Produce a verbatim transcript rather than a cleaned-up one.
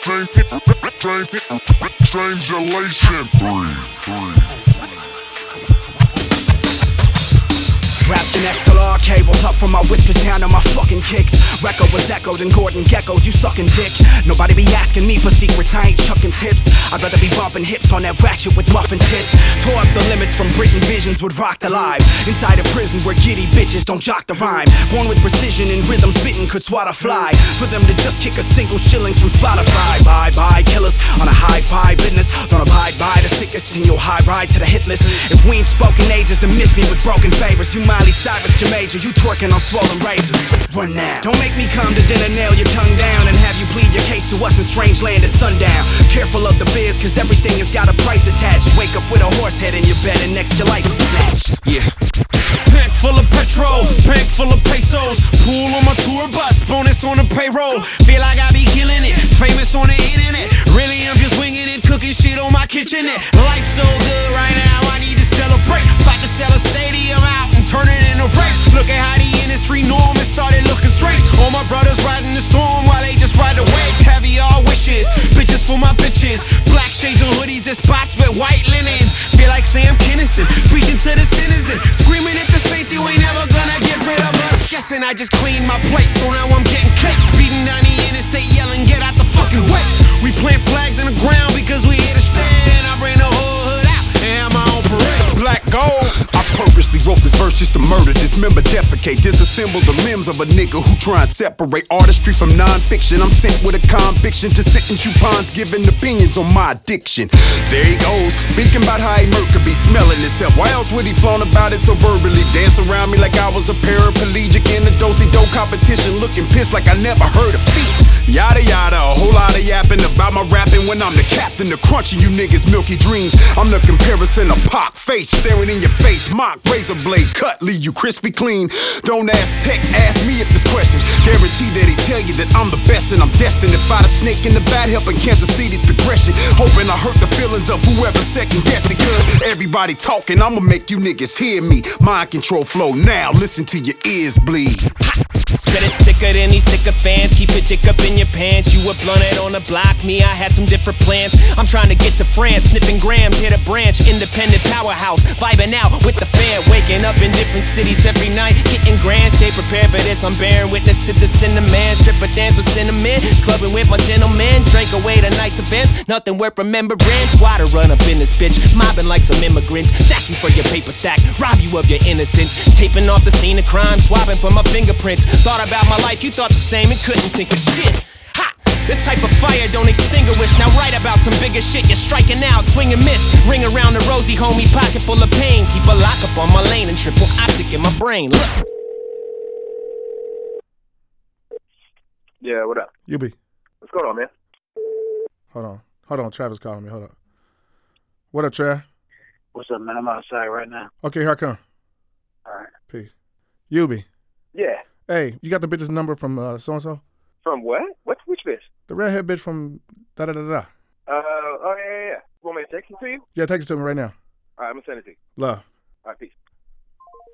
Strangulation. Three, three. Wrapped in X L R cables up from my whiskers down to my fucking kicks. Recco was echoed and Gordon Geckos, you sucking dick. Nobody be asking me for secrets, I ain't chucking tips. I'd rather be bumping hips on that ratchet with muffin tits. Tore up the limits from Britain visions would rock the live. Inside a prison where giddy bitches don't jock the rhyme. Born with precision and rhythm spitting could swat a fly. For them to just kick a single shillings from Spotify. Bye bye killers on a hi-fi business. Don't abide by the sickest in your high ride to the hit list. If we ain't spoken ages then miss me with broken favors. You Miley Cyrus, Jamaica, you twerking on swollen razors. Run now. Don't make me come to dinner, nail your tongue down and have you plead your case to us in strange land at sundown. Careful of the biz, cause everything has got a price attached. Wake up with a horse head in your bed and next your life is snatched. Yeah. Tank full of petrol, bank full of pesos. Pool on my tour bus, bonus on the payroll. Feel like I be killing it, famous on the internet. Really, I'm just winging it, cooking shit on my kitchenette. Life's so good right now, I need to celebrate. About to sell a stadium out and turn it into race. Look at how the industry norm has started looking strange. All my brothers riding the storm while they just ride the wave. Heavy all wishes, bitches for my bitches. Black shades on hoodies and spots with white linens. Feel like Sam Kinison, preaching to the citizen. Screaming at the saints, you ain't never gonna get rid of us. Guessing I just cleaned my plate, so now I'm getting cakes. Beating down the interstate, yelling, get out the fucking way. We plant flags in the ground because we here to stay. And I bring the whole hood out and have my own parade. Black gold. I purposely wrote this verse just to murder, dismember, defecate, disassemble the limbs of a nigga who try and separate artistry from non-fiction. I'm sent with a conviction to sit in Chupin's giving opinions on my addiction. There he goes, speaking about how he murk could be smelling himself. Why else would he flown about it so verbally? Dance around me like I was a paraplegic in a do-si-do competition, looking pissed like I never heard of feet. Yada yada, a whole lot of yapping about my rapping when I'm the captain, the crunching you niggas milky dreams. I'm the comparison of Pac face, staring in your face, mock razor blade cut, leave you crispy clean. Don't ask tech, ask me if there's questions. Guarantee that he tell you that I'm the best and I'm destined to fight a snake in the bat, helping Kansas City's progression. Hoping I hurt the feelings of whoever second guessed it, cause everybody talking, I'ma make you niggas hear me. Mind control flow now, listen to your ears bleed. Spit it sicker than these sycophants. Keep it dick up in your pants. You were blunted on the block, me, I had some different plans. I'm trying to get to France, sniffing grams, hit a branch. Independent powerhouse, vibing out with the fan. Waking up in different cities every night, getting grand. Stay prepared for this, I'm bearing witness to the cinnamon. Stripper dance with cinnamon, clubbing with my gentlemen. Drank away the night's events, nothing worth remembering. Squatter run up in this bitch, mobbing like some immigrants. Jack you for your paper stack, rob you of your innocence. Taping off the scene of crime, swabbing for my fingerprints. Thought about my life, you thought the same and couldn't think of shit. Ha! This type of fire don't extinguish. Now write about some bigger shit. You're striking out, swing and miss. Ring around the rosy, homie, pocket full of pain. Keep a lock up on my lane and triple optic in my brain. Look. Yeah, what up? U B. What's going on, man? Hold on. Hold on. Travis calling me. Hold up. What up, Trav? What's up, man? I'm outside right now. Okay, here I come. All right. Peace. U B. Yeah. Hey, you got the bitch's number from uh, so-and-so? From what? What? Which bitch? The redhead bitch from da-da-da-da. Uh, oh, yeah, yeah, yeah. You want me to text it to you? Yeah, text it to me right now. All right, I'm going to send it to you. Love. All right, peace.